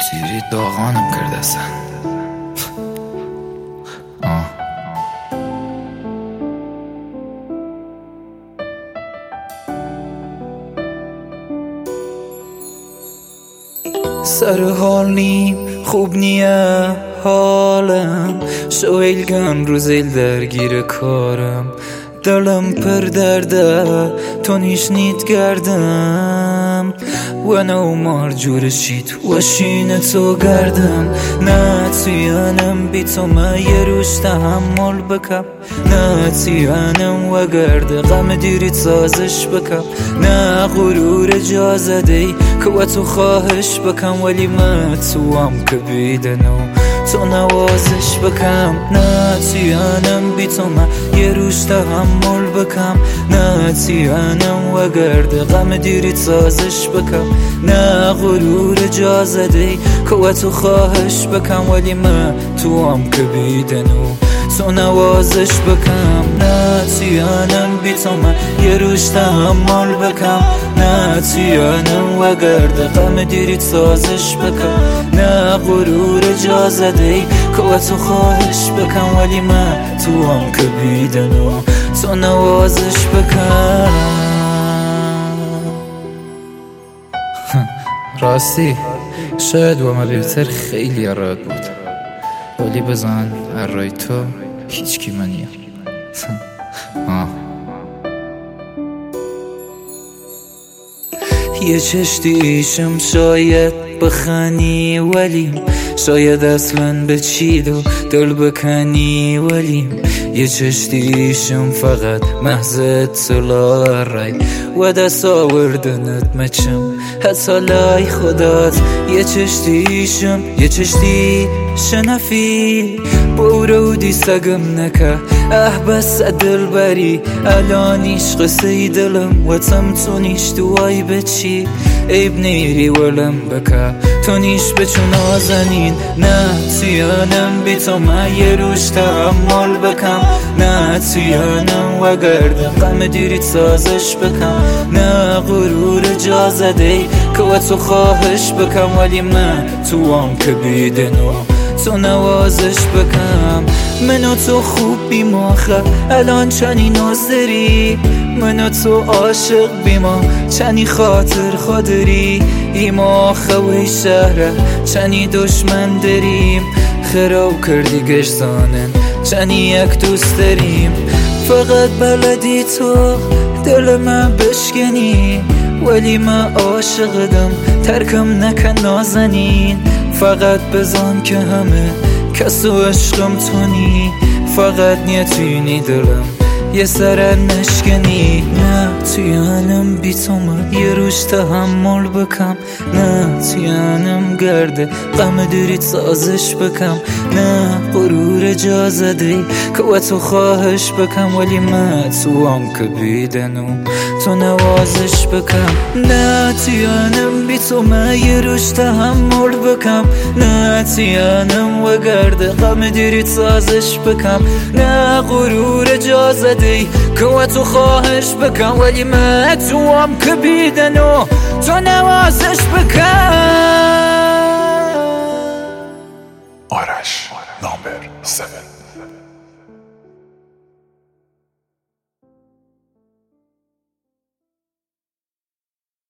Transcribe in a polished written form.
دیری داغانم کرده اصلا. سر حال نیم خوب نیه حالم، شویلگم روزیل درگیر کارم، دلم پر درده تو نیشنید گردم و نو مار جورشید و شین تو گردم. نه تیانم بی تو ما یه روش تحمل بکم، نه تیانم و گرد غم دیری سازش بکم، نه غرور اجازه دی که و تو خواهش بکم، ولی ما تو هم که بیدنو تو نوازش بکم. نه تیانم بی تو ما یه روش تحمل بکم، نه تیانم و گرد غم دیری سازش بکم، نه غرور اجازه دی که و تو خواهش بکم، ولی ما تو هم که بیدنو تو نوازش بکم. نه تیانم بی تو ما یه روش تحمل بکم، نه تیانم و گرد غم دیری سازش بکم، نه غرور اجازه دی که و تو خواهش بکم، ولی ما تو هم که بیدنو تو نوازش بکم. راستی شاید و ملیتر خیلی راحت بود، ولی بزن ارای تو هیچ کی منیه. یه چشتیشم شاید بخانی ولیم، شاید اصلا بچید و دل بکنی ولیم، یه چشتیشم فقط محض اطلاع رای و دست آوردنت مچم حتی لای خدات. یه چشتیشم یه چشتی شنفی بورودی سگم نکه بس دل بری الانیش قصه دلم و تم تو نیش دوای بچی عیب نیری ولم بکه تو نیش بچو نازنین. نه تیانم بی تو ما یه روش تحمل بکم، نه تیانم و گردم غم دیریت سازش بکم، نه غرور اجازه دی که و تو خواهش بکم، ولی من تو هم که بیدنو تو نوازش بکم. منو تو خوب بیماخه الان چنی نازداری، منو تو عاشق بیما چنی خاطر خودری، ایماخه وی شهره چنی دشمن داریم، خراب کردی گشتانن چنی یک دوست داریم. فقط بلدی تو دل من بشکنی، ولی من عاشقدم ترکم نکن نازنین، فقط بزن که همه کسو عشقم تونی، فقط نیتونی دلم یه سر نشکنی. نه تیانم بی تو من یه روش تحمل بکم، نه تیانم گرده غم دیریت سازش بکم، نه غرور اجازه دی که و تو خواهش بکم، ولی من تو هم که بیدنو تو نوازش بکم. نه تیانم بی تو من یه روش تحمل بکم، نه تیانم و گرده غم دیریت سازش بکم، نه غرور اجازه دی که و تو خواهش بکم، ولی من تو هم که بیدنو تو نوازش بکم. آرش نامبر 7